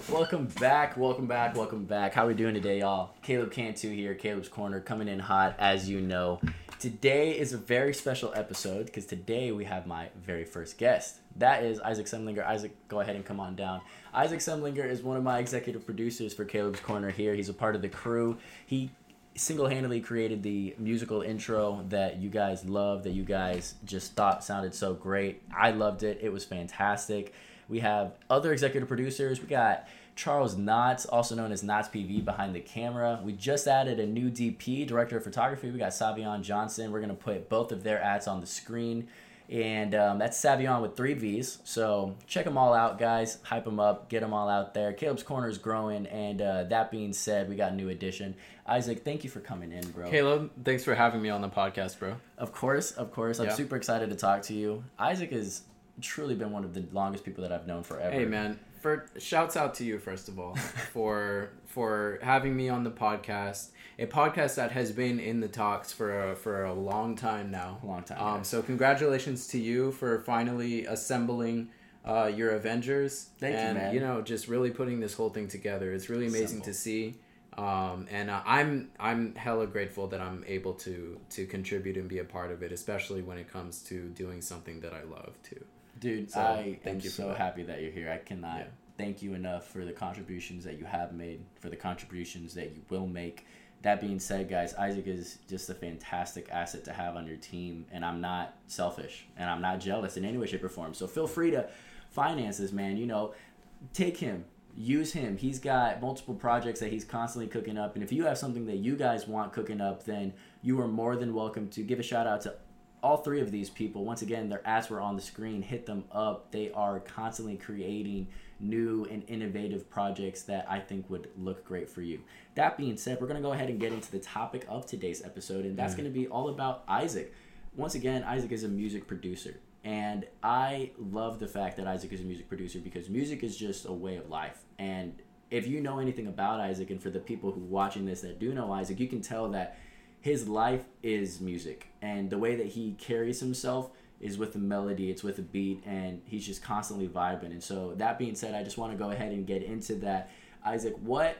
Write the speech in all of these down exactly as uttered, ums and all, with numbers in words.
Welcome back, welcome back, welcome back. How we doing today, y'all? Caleb Cantu here, Caleb's Corner, coming in hot, as you know. Today is a very special episode because today we have my very first guest. That is Isaac Semlinger. Isaac, go ahead and come on down. Isaac Semlinger is one of my executive producers for Caleb's Corner here. He's a part of the crew. He single-handedly created the musical intro that you guys love, that you guys just thought sounded so great. I loved it. It was fantastic. We have other executive producers. We got Charles Knotts, also known as Knotts P V, behind the camera. We just added a new D P, director of photography. We got Savion Johnson. We're going to put both of their ads on the screen. And um, that's Savion with three V's. So check them all out, guys. Hype them up. Get them all out there. Caleb's Corner is growing. And uh, that being said, we got a new addition. Isaac, thank you for coming in, bro. Caleb, thanks for having me on the podcast, bro. Of course, of course. I'm yeah. super excited to talk to you. Isaac has truly been one of the longest people that I've known forever. Hey, man. For shouts out to you, first of all, for for having me on the podcast. A podcast that has been in the talks for a, for a long time now. A long time. Um, yes. So congratulations to you for finally assembling uh, your Avengers. Thank and, you, man. you know, just really putting this whole thing together. It's really amazing Assemble. to see. Um, and uh, I'm I'm hella grateful that I'm able to to contribute and be a part of it, especially when it comes to doing something that I love too. Dude, So, I thank am you for so that. happy that you're here. I cannot Yeah. thank you enough for the contributions that you have made, for the contributions that you will make. That being said, guys, Isaac is just a fantastic asset to have on your team, and I'm not selfish, and I'm not jealous in any way, shape, or form. So feel free to finance this, man. You know, take him. Use him. He's got multiple projects that he's constantly cooking up, and if you have something that you guys want cooking up, then you are more than welcome to give a shout out to all three of these people. Once again, their ads were on the screen. Hit them up. They are constantly creating new and innovative projects that I think would look great for you. That being said, we're going to go ahead and get into the topic of today's episode, and that's mm. going to be all about Isaac. Once again, Isaac is a music producer, and I love the fact that Isaac is a music producer because music is just a way of life. And if you know anything about Isaac, and for the people who are watching this that do know Isaac, you can tell that his life is music, and the way that he carries himself is with a melody, it's with a beat, and he's just constantly vibing. And so that being said, I just want to go ahead and get into that. Isaac, what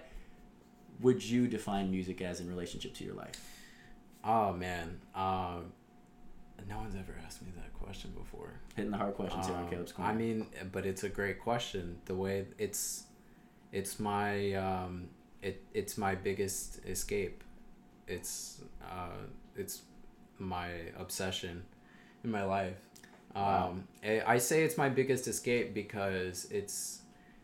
would you define music as in relationship to your life? Oh, man. Um, no one's ever asked me that question before. Hitting the hard questions um, here on Caleb's Corner. I mean, but it's a great question. The way it's, it's my, um, it, it's my biggest escape. It's, uh, it's my obsession in my life. Wow. Um, I, I say it's my biggest escape because it's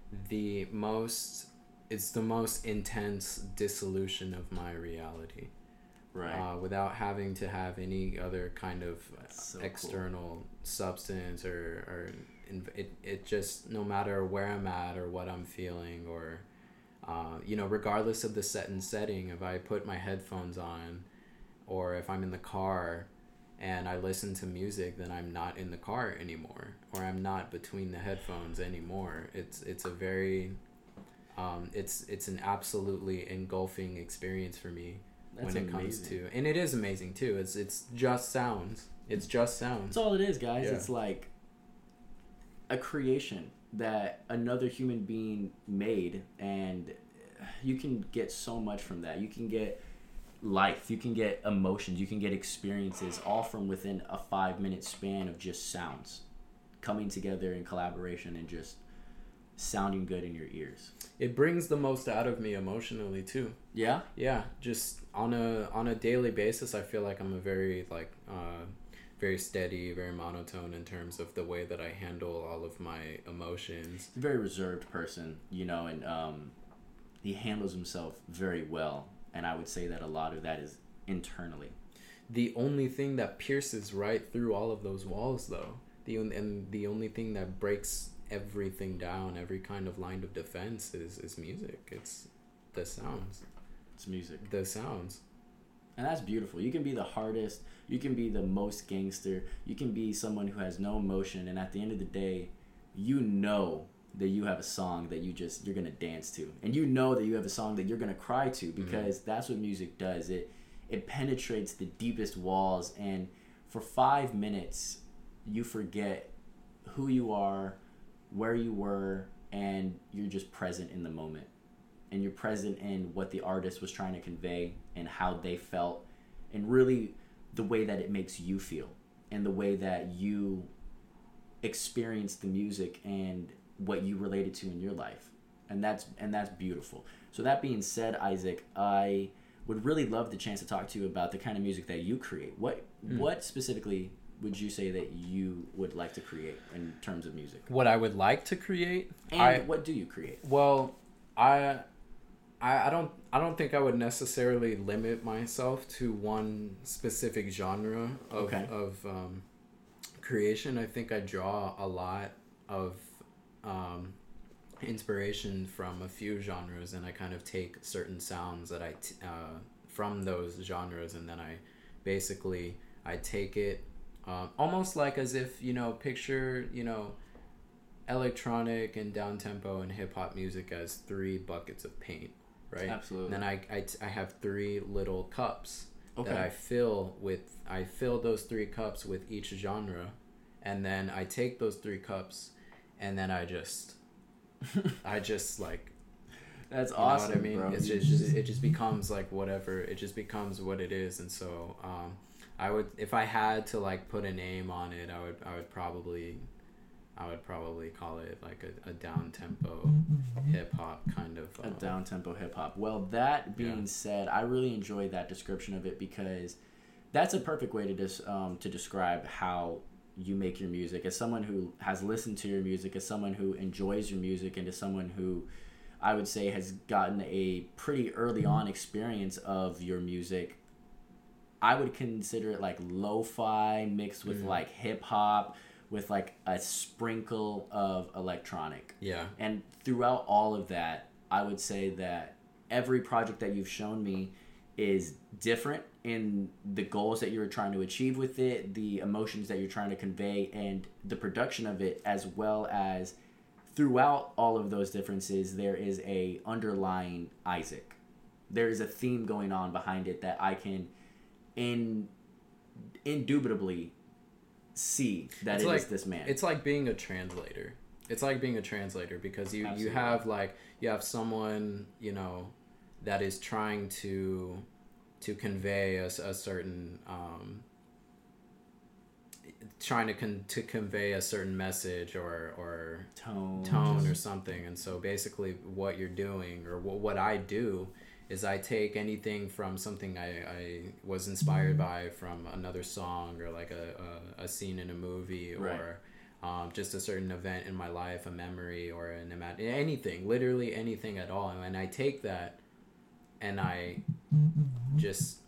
the most, it's the most intense dissolution of my reality. Right. Uh, without having to have any other kind of So external cool. substance or, or in, it, it just, no matter where I'm at or what I'm feeling or, uh, you know, regardless of the set and setting, if I put my headphones on or if I'm in the car and I listen to music, then I'm not in the car anymore, or I'm not between the headphones anymore. It's it's a very, um, it's it's an absolutely engulfing experience for me. That's when it amazing. comes to, and it is amazing too. It's it's just sounds. It's just sounds. That's all it is, guys. Yeah. It's like a creation that another human being made, and you can get so much from that. You can get life, you can get emotions, you can get experiences, all from within a five minute span of just sounds coming together in collaboration and just sounding good in your ears. It brings the most out of me emotionally too. Yeah? Yeah, just on a on a daily basis, I feel like I'm a very like uh, very steady, very monotone in terms of the way that I handle all of my emotions. He's a very reserved person, you know, and um, he handles himself very well. And I would say that a lot of that is internally. The only thing that pierces right through all of those walls, though, the and the only thing that breaks everything down, every kind of line of defense, is is music. It's the sounds. It's music. The sounds. And that's beautiful. You can be the hardest. You can be the most gangster. You can be someone who has no emotion. And at the end of the day, you know that you have a song that you just you're gonna dance to, and you know that you have a song that you're gonna cry to, because mm-hmm. that's what music does. It it penetrates the deepest walls, and for five minutes you forget who you are, where you were, and you're just present in the moment, and you're present in what the artist was trying to convey and how they felt, and really the way that it makes you feel and the way that you experience the music and what you related to in your life. And that's and that's beautiful. So that being said, Isaac, I would really love the chance to talk to you about the kind of music that you create. What mm. what specifically would you say that you would like to create in terms of music? What I would like to create? And I, what do you create? Well, I, I I don't I don't think I would necessarily limit myself to one specific genre of okay. of um, creation. I think I draw a lot of um, inspiration from a few genres, and I kind of take certain sounds that I t- uh, from those genres, and then I basically I take it um, almost like as if, you know, picture, you know, electronic and down tempo and hip hop music as three buckets of paint, right? Absolutely. And then I I, t- I have three little cups okay. that I fill with I fill those three cups with each genre, and then I take those three cups, and then I just I just like that's you awesome. Know what I mean, bro. it's just, just it just becomes like whatever. It just becomes what it is, and so um, I would, if I had to like put a name on it, I would I would probably I would probably call it like a, a down tempo hip hop kind of uh, a uh, down tempo hip hop. Well, that being yeah. said, I really enjoyed that description of it, because that's a perfect way to dis- um, to describe how you make your music. As someone who has listened to your music, as someone who enjoys your music, and as someone who I would say has gotten a pretty early on experience of your music, I would consider it like lo-fi mixed with mm. like hip hop with like a sprinkle of electronic. Yeah. And throughout all of that, I would say that every project that you've shown me is different in the goals that you're trying to achieve with it, the emotions that you're trying to convey, and the production of it, as well as throughout all of those differences, there is a underlying Isaac. There is a theme going on behind it that I can in indubitably see that it's it like, is this man. It's like being a translator. It's like being a translator because you, you have like you have someone, you know, that is trying to to convey a, a certain um, trying to con- to convey a certain message or or tone tone or something. And so basically what you're doing, or what, what I do, is I take anything from something I, I was inspired by from another song, or like a, a, a scene in a movie, or right. um, just a certain event in my life, a memory, or an ima- anything, literally anything at all. And I take that and I just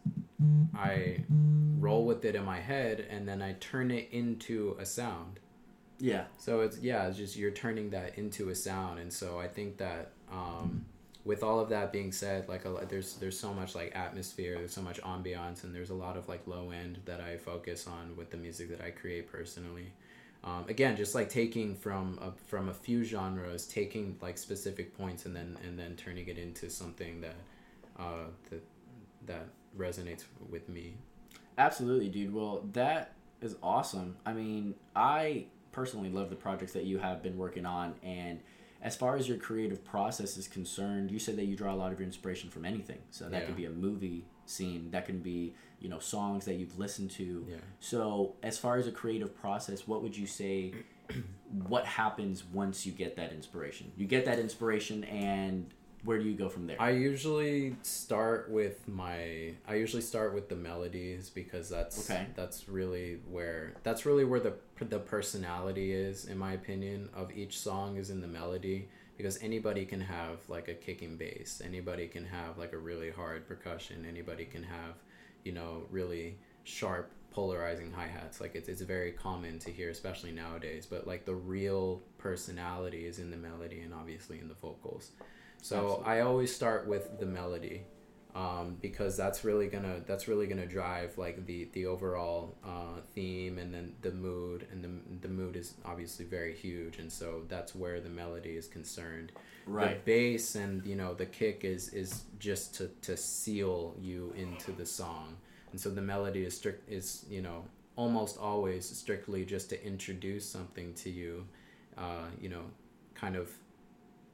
I roll with it in my head, and then I turn it into a sound. Yeah. So it's yeah, it's just you're turning that into a sound. And so I think that um, with all of that being said, like a, there's there's so much like atmosphere, there's so much ambiance, and there's a lot of like low end that I focus on with the music that I create personally. Um, again, just like taking from a, from a few genres, taking like specific points, and then and then turning it into something that uh, that that resonates with me. Absolutely, dude. Well, that is awesome. I mean, I personally love the projects that you have been working on, and as far as your creative process is concerned, you said that you draw a lot of your inspiration from anything. So that yeah. could be a movie scene, that can be, you know, songs that you've listened to. Yeah. So as far as a creative process, what would you say, what happens once you get that inspiration? You get that inspiration, and where do you go from there? I usually start with my I usually start with the melodies, because that's okay. that's really where that's really where the the personality is, in my opinion, of each song, is in the melody. Because anybody can have like a kicking bass, anybody can have like a really hard percussion, anybody can have, you know, really sharp polarizing hi-hats. Like it's it's very common to hear, especially nowadays, but like the real personality is in the melody, and obviously in the vocals. So Absolutely. I always start with the melody, um, because that's really gonna that's really gonna drive like the the overall uh, theme, and then the mood, and the the mood is obviously very huge, and so that's where the melody is concerned. Right. The bass and, you know, the kick is is just to, to seal you into the song, and so the melody is strict is you know almost always strictly just to introduce something to you, uh, you know, kind of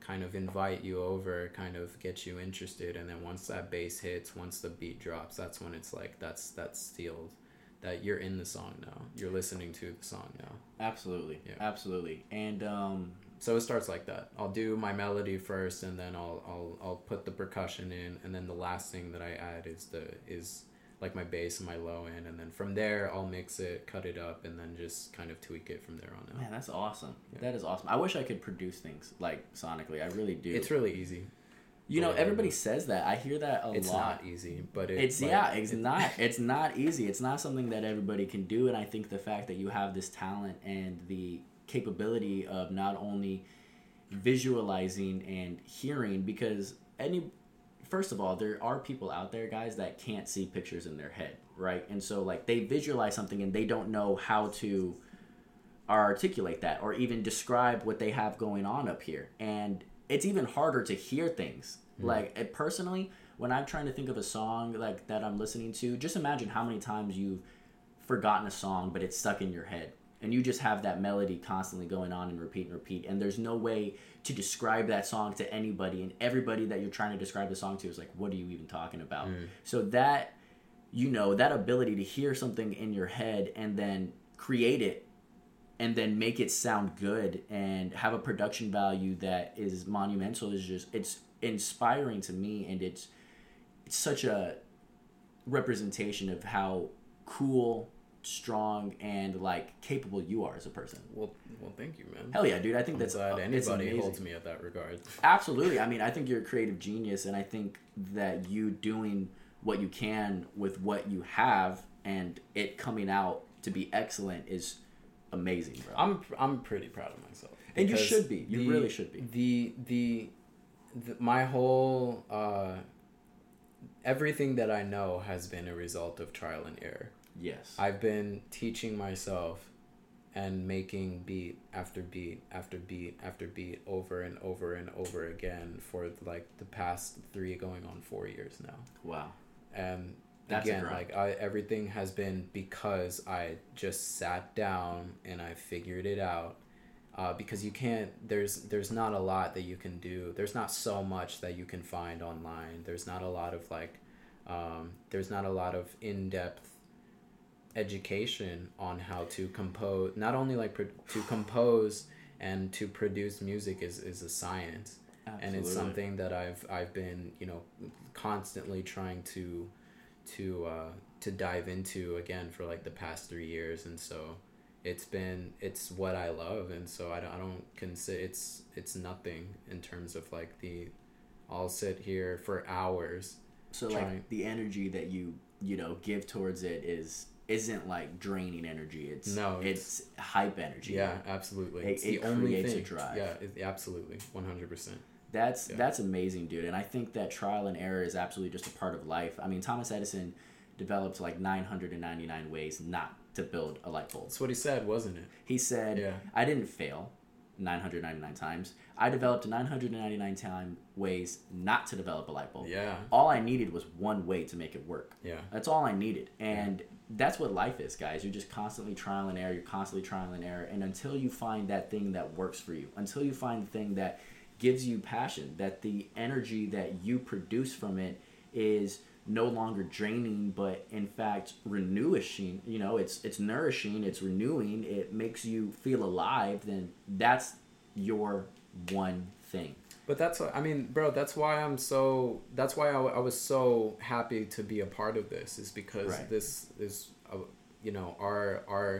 kind of invite you over, kind of get you interested, and then once that bass hits, once the beat drops, that's when it's like that's that's sealed, that you're in the song now, you're listening to the song now. Absolutely. Yeah. Absolutely. And um so it starts like that. I'll do my melody first, and then I'll I'll I'll put the percussion in, and then the last thing that I add is the is like my bass and my low end, and then from there I'll mix it, cut it up, and then just kind of tweak it from there on out. Man, that's awesome. Yeah. That is awesome. I wish I could produce things like sonically. I really do. It's really easy. You know, everybody says that. I hear that a it's lot. It's not easy, but it, it's like, yeah, it's it, not. It's not easy. It's not something that everybody can do. And I think the fact that you have this talent and the capability of not only visualizing and hearing, because any, first of all, there are people out there, guys, that can't see pictures in their head, right? And so like they visualize something and they don't know how to articulate that or even describe what they have going on up here, and it's even harder to hear things. Mm. Like it, personally, when I'm trying to think of a song like that I'm listening to, just imagine how many times you've forgotten a song but it's stuck in your head and you just have that melody constantly going on and repeat and repeat, and there's no way to describe that song to anybody, and everybody that you're trying to describe the song to is like, what are you even talking about? Mm. So that, you know, that ability to hear something in your head and then create it and then make it sound good and have a production value that is monumental is just, it's inspiring to me, and it's it's such a representation of how cool, strong, and like capable you are as a person. Well, well, thank you, man. Hell yeah, dude. I think I'm that's glad uh, anybody holds me at that regard. Absolutely. I mean, I think you're a creative genius, and I think that you doing what you can with what you have and it coming out to be excellent is amazing, bro. I'm I'm pretty proud of myself. And you should be. You the, really should be. The, the the my whole uh, everything that I know has been a result of trial and error. Yes. I've been teaching myself and making beat after beat after beat after beat over and over and over again for like the past three going on four years now. Wow. And That's again, like I, everything has been because I just sat down and I figured it out. Uh, because you can't, there's there's not a lot that you can do. There's not so much that you can find online. There's not a lot of like, um, there's not a lot of in-depth education on how to compose. Not only like pro- to compose and to produce music is, is a science. Absolutely. And it's something that I've I've been, you know, constantly trying to to uh, to dive into again for like the past three years, and so it's been it's what I love, and so I don't I don't consider it's it's nothing in terms of like the I'll sit here for hours. So trying. Like the energy that you you know give towards it is isn't like draining energy. It's no, it's, it's hype energy. Yeah, absolutely. It, it's it the only creates thing. a drive. Yeah, it, absolutely, one hundred percent. That's yeah. that's amazing, dude. And I think that trial and error is absolutely just a part of life. I mean, Thomas Edison developed like nine hundred ninety-nine ways not to build a light bulb. That's what he said, wasn't it? He said, yeah. I didn't fail nine hundred ninety-nine times. I developed nine hundred ninety-nine time ways not to develop a light bulb. Yeah. All I needed was one way to make it work. Yeah. That's all I needed. And yeah. that's what life is, guys. You're just constantly trial and error. You're constantly trial and error. And until you find that thing that works for you, until you find the thing that gives you passion, that the energy that you produce from it is no longer draining, but in fact renewing, you know, it's it's nourishing, it's renewing, it makes you feel alive, then that's your one thing. But that's, I mean, bro, that's why I'm so, that's why I, I was so happy to be a part of this, is because right. this is, uh, you know, our, our,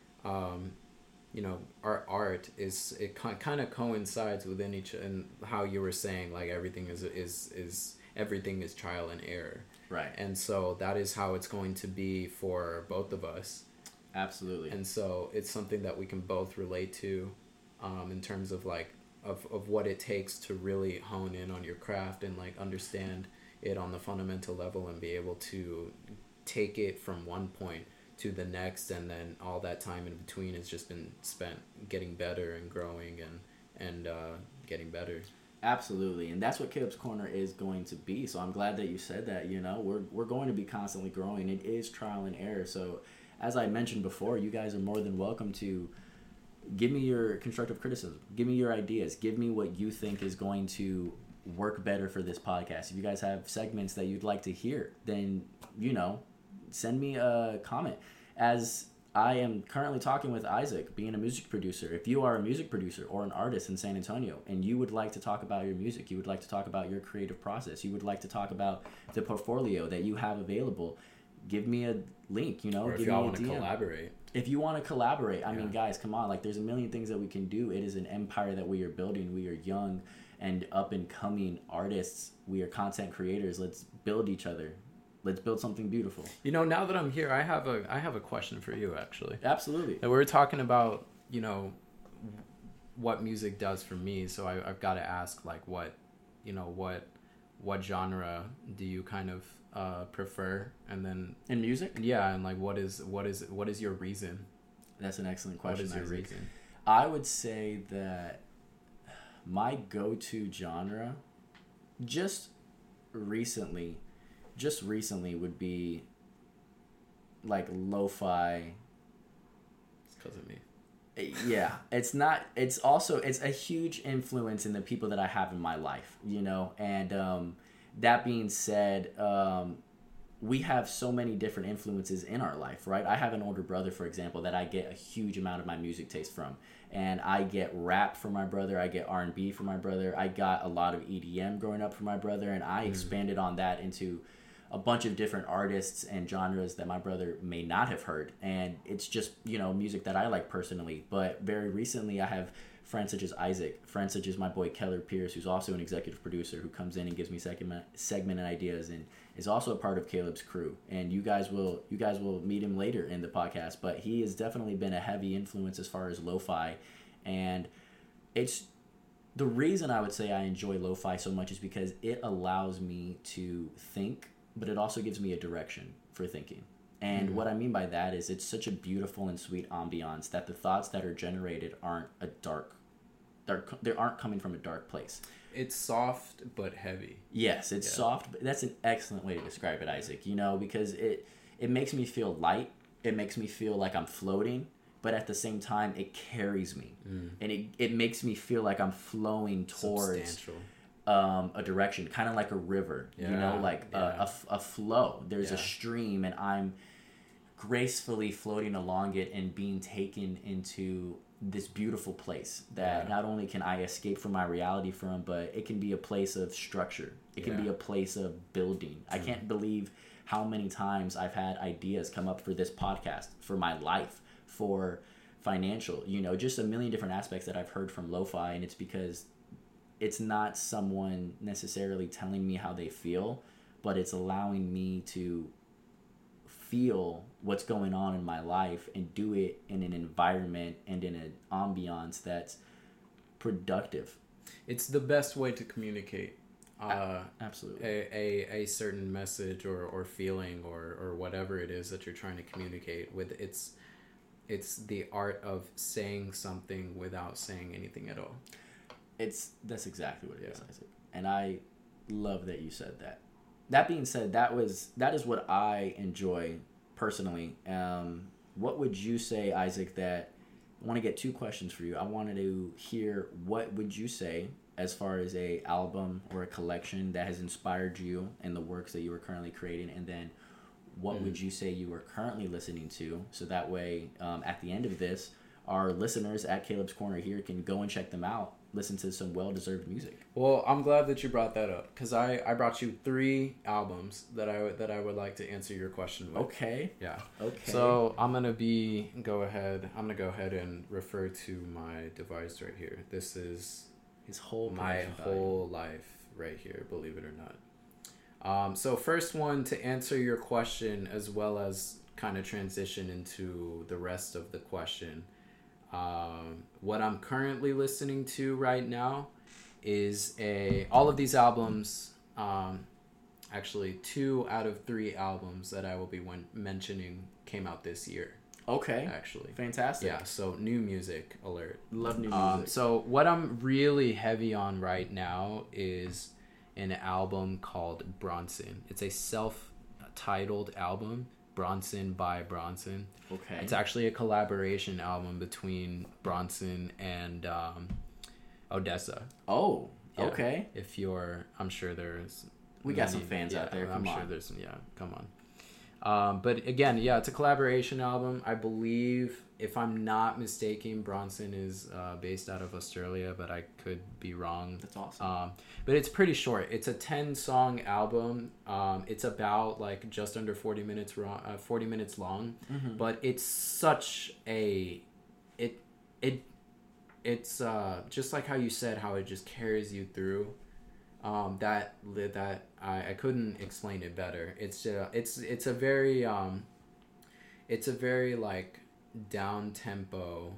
um, you know, our art is, it kind of coincides within each, and how you were saying, like, everything is, is, is, everything is trial and error. Right. And so that is how it's going to be for both of us. Absolutely. And so it's something that we can both relate to, um, in terms of like, of, of what it takes to really hone in on your craft and like understand it on the fundamental level and be able to take it from one point to the next, and then all that time in between has just been spent getting better and growing and and uh, getting better. Absolutely, and that's what Caleb's Corner is going to be. So I'm glad that you said that. You know, we're we're going to be constantly growing. It is trial and error. So as I mentioned before, you guys are more than welcome to give me your constructive criticism. Give me your ideas. Give me what you think is going to work better for this podcast. If you guys have segments that you'd like to hear, then, you know, send me a comment. As I am currently talking with Isaac, being a music producer. If you are a music producer or an artist in San Antonio and you would like to talk about your music, you would like to talk about your creative process, you would like to talk about the portfolio that you have available, give me a link, you know, or if give y'all me a want to D M. collaborate. If you want to collaborate, I Yeah. mean, guys, come on. Like, there's a million things that we can do. It is an empire that we are building. We are young and up and coming artists. We are content creators. Let's build each other. Let's build something beautiful. You know, now that I'm here, I have a I have a question for you, actually. Absolutely. And we were talking about, you know, what music does for me. So I, I've got to ask, like, what, you know, what what genre do you kind of uh, prefer? And then In music? yeah, and like, what is what is what is your reason? That's an excellent question. What is your Isaac. reason? I would say that my go-to genre, just recently, just recently would be like lo-fi. It's because of me. Yeah, it's not, it's also, it's a huge influence in the people that I have in my life, you know, and um, that being said, um, we have so many different influences in our life, right? I have an older brother, for example, that I get a huge amount of my music taste from, and I get rap from my brother, I get R and B from my brother, I got a lot of E D M growing up from my brother, and I mm. expanded on that into a bunch of different artists and genres that my brother may not have heard, and it's just, you know, music that I like personally. But very recently I have friends such as Isaac, friends such as my boy Keller Pierce, who's also an executive producer, who comes in and gives me segment segment ideas and is also a part of Caleb's crew. And you guys will you guys will meet him later in the podcast, but he has definitely been a heavy influence as far as lo-fi. And it's the reason I would say I enjoy lo-fi so much is because it allows me to think, but it also gives me a direction for thinking. And mm-hmm. what I mean by that is it's such a beautiful and sweet ambiance that the thoughts that are generated aren't a dark, they're, they aren't coming from a dark place. It's soft but heavy. Yes, it's yeah. soft. But that's an excellent way to describe it, Isaac. You know, because it it makes me feel light. It makes me feel like I'm floating, but at the same time, it carries me, mm. and it it makes me feel like I'm flowing towards um, a direction, kind of like a river. Yeah. You know, like yeah. a, a a flow. There's yeah. a stream, and I'm gracefully floating along it and being taken into this beautiful place that yeah. not only can I escape from my reality from, but it can be a place of structure. It can yeah. be a place of building. True. I can't believe how many times I've had ideas come up for this podcast, for my life, for financial, you know, just a million different aspects that I've heard from lo-fi. And it's because it's not someone necessarily telling me how they feel, but it's allowing me to feel what's going on in my life and do it in an environment and in an ambiance that's productive. It's the best way to communicate uh, absolutely a, a, a certain message or, or feeling or, or whatever it is that you're trying to communicate with. It's it's the art of saying something without saying anything at all. It's that's exactly what it yeah. is, Isaac. And I love that you said that. That being said, that was that is what I enjoy personally. Um, what would you say, Isaac, that I want to get two questions for you. I wanted to hear what would you say as far as a album or a collection that has inspired you in the works that you are currently creating, and then what mm. would you say you are currently listening to, so that way um, at the end of this, our listeners at Caleb's Corner here can go and check them out, listen to some well-deserved music. Well, I'm glad that you brought that up, because I, I brought you three albums that I that I would like to answer your question with. Okay. Yeah. Okay. So I'm gonna be go ahead. I'm gonna go ahead and refer to my device right here. This is his whole my whole life right here. Believe it or not. Um. So first one, to answer your question as well as kind of transition into the rest of the question. Um, what I'm currently listening to right now is a all of these albums, um, actually two out of three albums that I will be when mentioning came out this year. Okay. Actually. Fantastic. Yeah, so new music alert. Love new music. Um, so what I'm really heavy on right now is an album called Bronson. It's a self-titled album Bronson by Bronson. Okay. It's actually a collaboration album between Bronson and um, Odessa. Oh, Yeah. okay. If you're, I'm sure there's. We got some fans yeah, out there. Come I'm on. sure there's some. Yeah, come on. Um, but again, yeah, it's a collaboration album. I believe, if I'm not mistaken, Bronson is uh, based out of Australia, but I could be wrong. That's awesome. Um, but it's pretty short. It's a ten song album. Um, it's about like just under forty minutes ro- uh, forty minutes long, Mm-hmm. but it's such a it it it's uh, just like how you said, how it just carries you through. Um, that that I, I couldn't explain it better. It's uh, it's it's a very um, it's a very like down tempo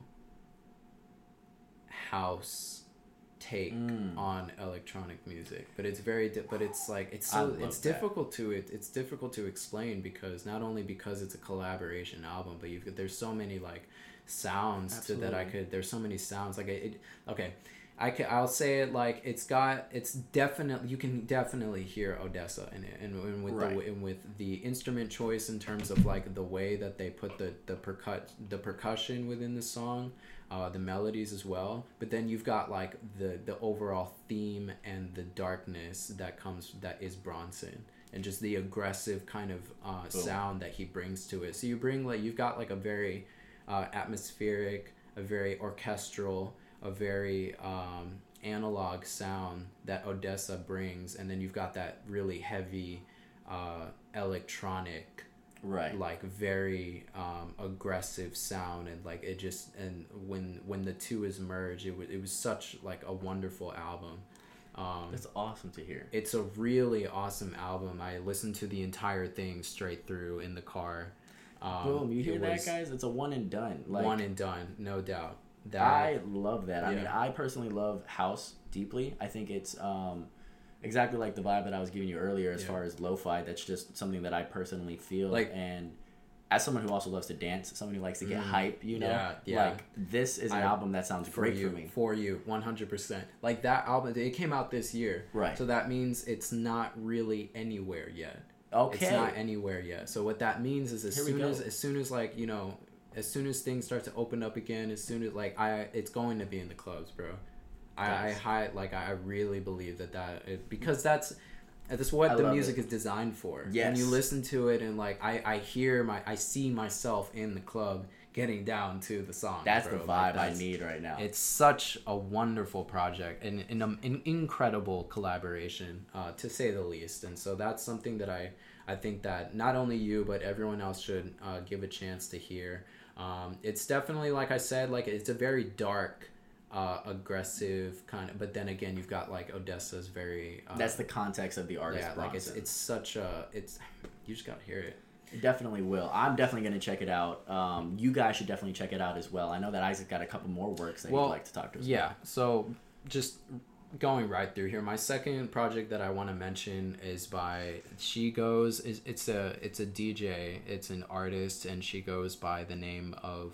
house take Mm. on electronic music, but it's very di- but it's like it's I so love it's that. difficult to it it's difficult to explain, because not only because it's a collaboration album, but you've there's so many like sounds to that I Absolutely. could there's so many sounds like it, it okay. I can, I'll say it like it's got it's definitely you can definitely hear Odessa in it, and, and with Right. the and with the instrument choice in terms of like the way that they put the the percut the percussion within the song, uh, the melodies as well. But then you've got like the the overall theme and the darkness that comes that is Bronson, and just the aggressive kind of uh, Boom. sound that he brings to it. So you bring like you've got like a very uh, atmospheric, a very orchestral, a very um, analog sound that Odessa brings, and then you've got that really heavy uh, electronic, Right. like very um, aggressive sound, and like it just and when when the two is merged, it was it was such like a wonderful album. Um, That's awesome to hear. it's a really awesome album. I listened to the entire thing straight through in the car. Um, Boom! You it hear that, was guys? It's a one and done. Like, one and done, no doubt. That I love that. I Yeah. mean, I personally love house deeply. I think it's um, exactly like the vibe that I was giving you earlier as Yeah. far as lo-fi. That's just something that I personally feel. Like- and as someone who also loves to dance, someone who likes to get Mm. hype, you know, Yeah, yeah. like this is an I- album that sounds for great you, for me. for you, one hundred percent. Like that album, it came out this year, Right. so that means it's not really anywhere yet. Okay. It's not anywhere yet. So what that means is as Here we soon go. as as soon as like you know, as soon as things start to open up again, as soon as like I, it's going to be in the clubs, bro. I, I Nice. high like I really believe that that it, because that's that's what I the love music it. is designed for. Yes. When you listen to it and like I, I hear my I see myself in the club getting down to the song. That's bro. the Like, vibe I that's- need right now. It's such a wonderful project and, and um, an incredible collaboration, uh, to say the least. And so that's something that I, I think that not only you but everyone else should uh, give a chance to hear. Um, it's definitely, like I said, like it's a very dark, uh, aggressive kind of. But then again, you've got like Odessa's very. Uh, That's the context of the artist. yeah, like it's Bronson. it's such a it's. You just gotta hear it. It definitely will. I'm definitely going to check it out. Um, you guys should definitely check it out as well. I know that Isaac got a couple more works that Well, he'd like to talk to us Yeah, about. so just going right through here, my second project that I want to mention is by She Goes. Is it's a it's a D J, it's an artist, and she goes by the name of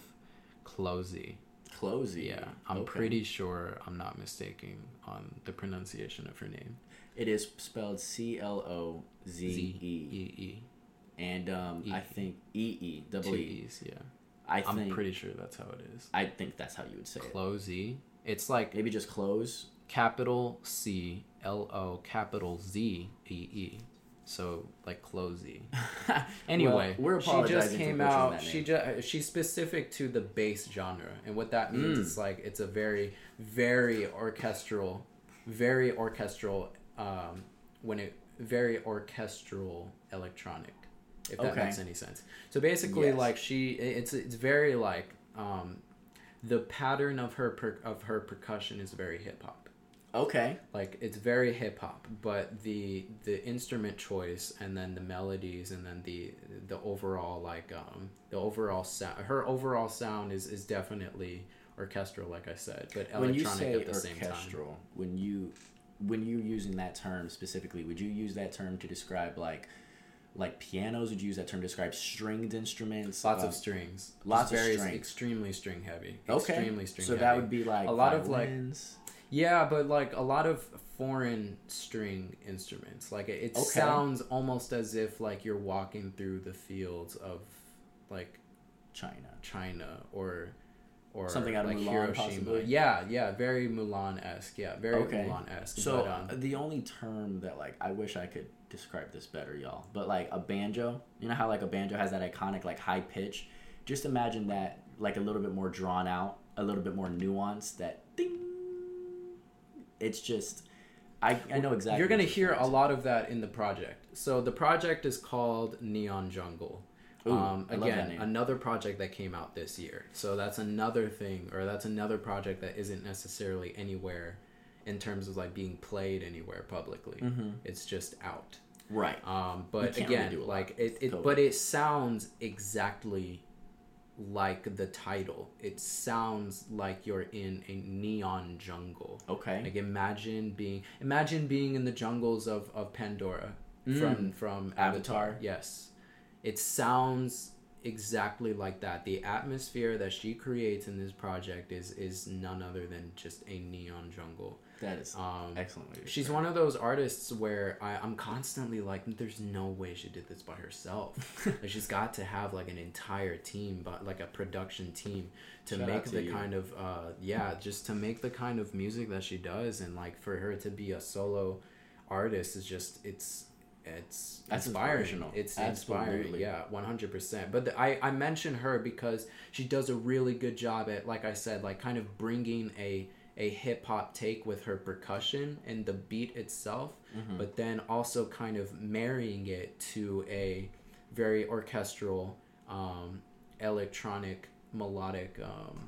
Closey. Closey. Yeah, I'm Okay. pretty sure I'm not mistaken on the pronunciation of her name. It is spelled C L O Z E. E E. And um, E. I think E E, double Two E. E's, yeah. I I'm think, pretty sure that's how it is. I think that's how you would say it. Closey. It's like Maybe just close. capital C L O capital Z E E. So like Closey. Anyway, Well, we're she apologizing just for came butchering out. that She name. just she's specific to the bass genre, and what that means Mm. is like it's a very very orchestral, very orchestral. Um, when it very orchestral electronic, if that Okay. makes any sense. So basically, Yes. like she, it's it's very like um, the pattern of her per, of her percussion is very hip hop. Okay. Like it's very hip hop, but the the instrument choice and then the melodies and then the the overall like um the overall sound, her overall sound is is definitely orchestral, like I said, but When you electronic say at the same time. orchestral, when you when you're using that term specifically, would you use that term to describe like like pianos? Would you use that term to describe stringed instruments? Lots Uh, of strings. lots Just of very strings. extremely string heavy. Okay. Extremely string So heavy. that would be like A lot of, like- violins. Yeah, but like a lot of foreign string instruments. Like it, it Okay. sounds almost as if like you're walking through the fields of like China. China or or Something out of like Mulan, Hiroshima. possibly? Yeah, yeah, very Mulan-esque. Yeah, very Okay. Mulan-esque. So but, um, the only term that like I wish I could describe this better, y'all, but like a banjo, you know how like a banjo has that iconic like high pitch? Just imagine that like a little bit more drawn out, a little bit more nuanced, that ding. It's just I I know exactly. You're gonna what hear a referring to. lot of that in the project. So the project is called Neon Jungle. Ooh, um, I love that again, name. another project that came out this year. So that's another thing, or that's another project that isn't necessarily anywhere in terms of like being played anywhere publicly. Mm-hmm. It's just out. Right. Um, but can't really again, do a lot like with it, it COVID. but it sounds exactly like the title. It sounds like you're in a neon jungle. Okay. Like imagine being imagine being in the jungles of, of Pandora Mm. from from Avatar. Avatar. Yes. It sounds exactly like that. The atmosphere that she creates in this project is is none other than just a neon jungle. That is Um excellent. way to She's describe one of those artists where I, I'm constantly like, there's no way she did this by herself. Like, she's got to have like an entire team, but like a production team to Shout make out to the you. kind of uh yeah, just to make the kind of music that she does, and like for her to be a solo artist is just it's it's That's inspiring. inspirational. It's inspiring. Absolutely. Yeah, one hundred percent. But the, I I mention her because she does a really good job at, like I said, like kind of bringing a a hip hop take with her percussion and the beat itself, Mhm. but then also kind of marrying it to a very orchestral, um, electronic, melodic, um,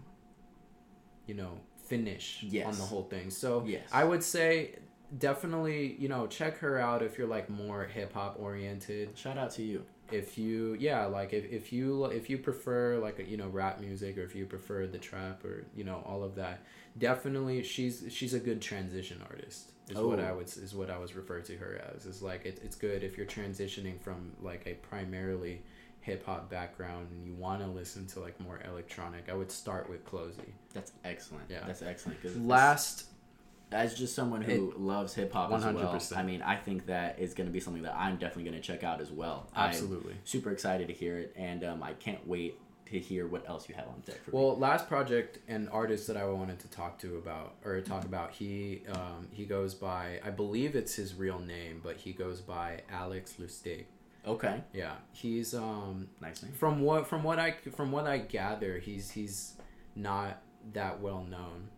you know, finish Yes. on the whole thing. So Yes. I would say definitely, you know, check her out if you're like more hip hop oriented. Shout out to you. If you yeah like if, if you if you prefer like you know rap music, or if you prefer the trap, or you know all of that, definitely she's she's a good transition artist is what Oh. I would is what I was referred to her as. Is like it, it's good if you're transitioning from like a primarily hip hop background and you want to listen to like more electronic. I would start with Closey. That's excellent. Yeah. That's excellent. 'Cause Last as just someone who loves hip hop as well, one hundred percent. I mean, I think that is going to be something that I'm definitely going to check out as well. Absolutely. I'm super excited to hear it, and um, I can't wait to hear what else you have on deck for me. Well, last project and artist that I wanted to talk to about or talk about, he um, he goes by, I believe it's his real name, but he goes by Alex Lustig. Okay, Yeah, he's um nice name. from what from what I from what I gather, he's he's not that well known,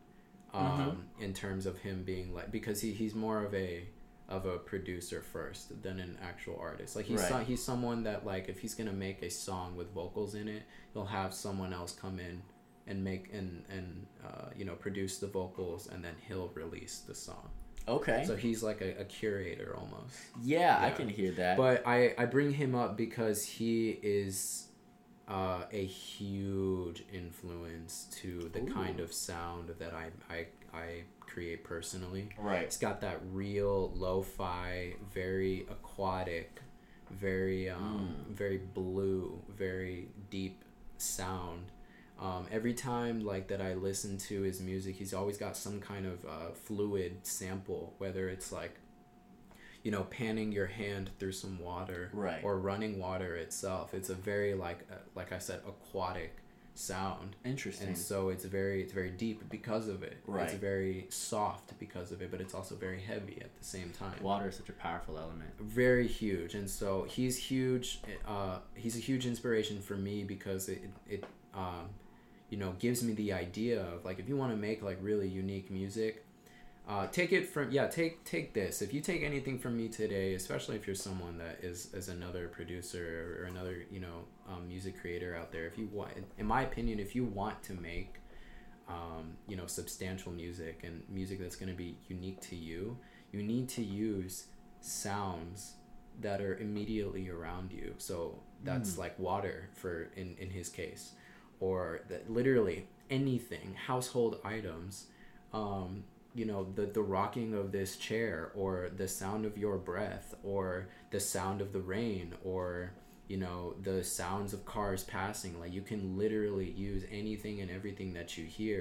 um, in terms of him being like, because he, he's more of a of a producer first than an actual artist. Like he's Right. so, he's someone that like if he's gonna make a song with vocals in it, he'll have someone else come in and make and and uh, you know produce the vocals, and then he'll release the song. Okay, So he's like a, a curator almost. yeah, I yeah. can hear that. But I, I bring him up because he is uh, a huge influence to the Ooh. kind of sound that I, I, I create personally. right, It's got that real lo-fi, very aquatic, very um, Mm. very blue, very deep sound. Um, every time like that I listen to his music, he's always got some kind of uh, fluid sample, whether it's like, you know, panning your hand through some water, Right. or running water itself. It's a very like uh, like I said, aquatic sound, interesting. and so it's very it's very deep because of it. Right. It's very soft because of it, but it's also very heavy at the same time. Water is such a powerful element. Very huge, and so he's huge. Uh, he's a huge inspiration for me because it it um, you know gives me the idea of like, if you want to make like really unique music, uh, take it from yeah take take this. If you take anything from me today, especially if you're someone that is is another producer or another you know um, music creator out there, if you want, in my opinion, if you want to make um, you know substantial music and music that's going to be unique to you, you need to use sounds that are immediately around you. So that's Mm. like water for in in his case, or that literally anything, household items, um you know the the rocking of this chair, or the sound of your breath, or the sound of the rain, or you know the sounds of cars passing. Like, you can literally use anything and everything that you hear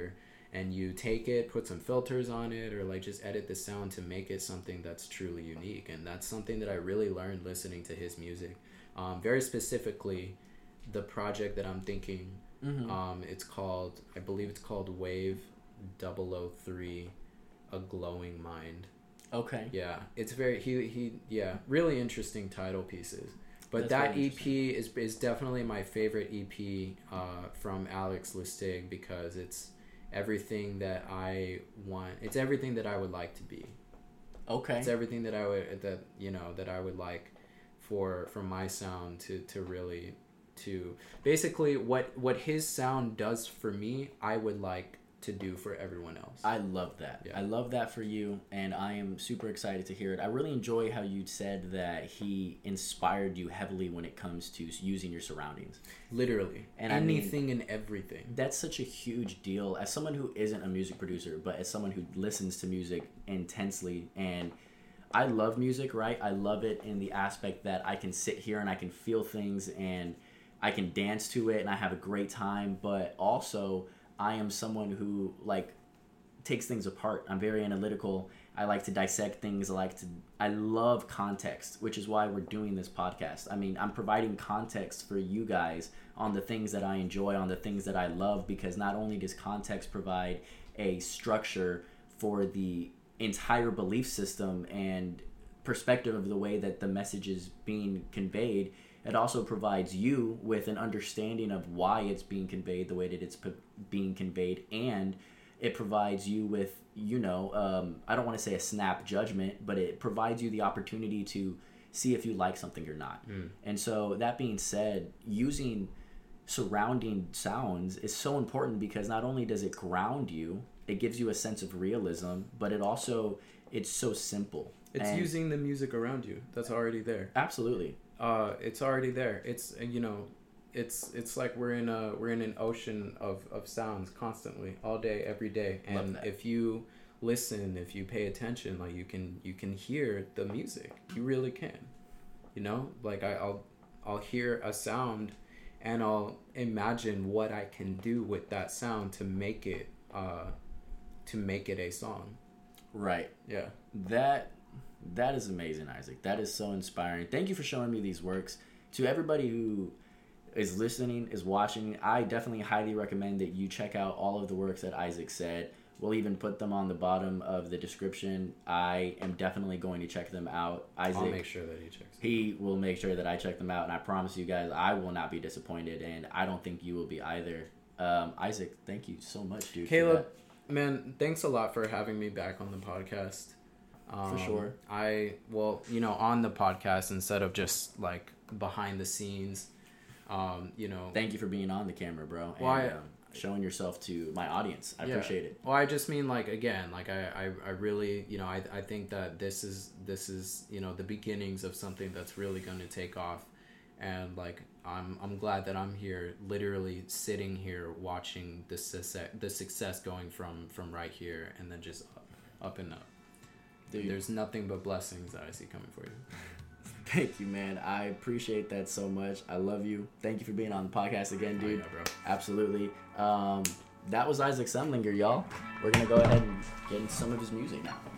and you take it, put some filters on it, or like just edit the sound to make it something that's truly unique. And that's something that I really learned listening to his music. Um, very specifically, the project that I'm thinking, mm-hmm. um, it's called, I believe it's called Wave double oh three, A Glowing Mind. Okay. Yeah, it's very, he, he yeah, really interesting title pieces. But That's that E P is is definitely my favorite E P uh, from Alex Lustig, because it's everything that I want. It's everything that I would like to be. Okay. It's everything that I would that you know that I would like for for my sound to to really to basically what what his sound does for me, I would like to do for everyone else. I love that. Yeah. I love that for you, and I am super excited to hear it. I really enjoy how you said that he inspired you heavily when it comes to using your surroundings. Literally. And anything I mean, and everything. That's such a huge deal. As someone who isn't a music producer, but as someone who listens to music intensely, and I love music, right? I love it in the aspect that I can sit here and I can feel things and I can dance to it and I have a great time, but also I am someone who like takes things apart. I'm very analytical. I like to dissect things. I like to I love context, which is why we're doing this podcast. I mean, I'm providing context for you guys on the things that I enjoy, on the things that I love, because not only does context provide a structure for the entire belief system and perspective of the way that the message is being conveyed, it also provides you with an understanding of why it's being conveyed the way that it's p- being conveyed, and it provides you with, you know, um, I don't want to say a snap judgment, but it provides you the opportunity to see if you like something or not. Mm. And so that being said, using surrounding sounds is so important, because not only does it ground you, it gives you a sense of realism, but it also, it's so simple. It's and using the music around you that's already there. Absolutely. Uh, it's already there. It's, you know, it's it's like we're in a we're in an ocean of, of sounds constantly, all day, every day. And if you listen, if you pay attention, like you can you can hear the music. You really can. You know, like I, I'll I'll hear a sound, and I'll imagine what I can do with that sound to make it uh to make it a song. Right. Yeah. That. That is amazing, Isaac. That is so inspiring. Thank you for showing me these works. To everybody who is listening, is watching, I definitely highly recommend that you check out all of the works that Isaac said. We'll even put them on the bottom of the description. I am definitely going to check them out. Isaac, I'll make sure that he checks them. He will make sure that I check them out, and I promise you guys, I will not be disappointed, and I don't think you will be either. Um, Isaac, thank you so much, dude. Caleb, man, thanks a lot for having me back on the podcast. Um, For sure. I, well, you know, on the podcast instead of just like behind the scenes, um, you know. Thank you for being on the camera, bro. Well, and I, um, showing yourself to my audience. I yeah. appreciate it. Well, I just mean like, again, like I, I, I really, you know, I, I think that this is, this is, you know, the beginnings of something that's really going to take off. And like, I'm, I'm glad that I'm here, literally sitting here watching the success, the success going from, from right here and then just up, up and up. Dude, there's nothing but blessings that I see coming for you. Thank you, man. I appreciate that so much. I love you. Thank you for being on the podcast again, dude. Oh, yeah, bro. Absolutely. Um, that was Isaac Semlinger, y'all. We're going to go ahead and get into some of his music now.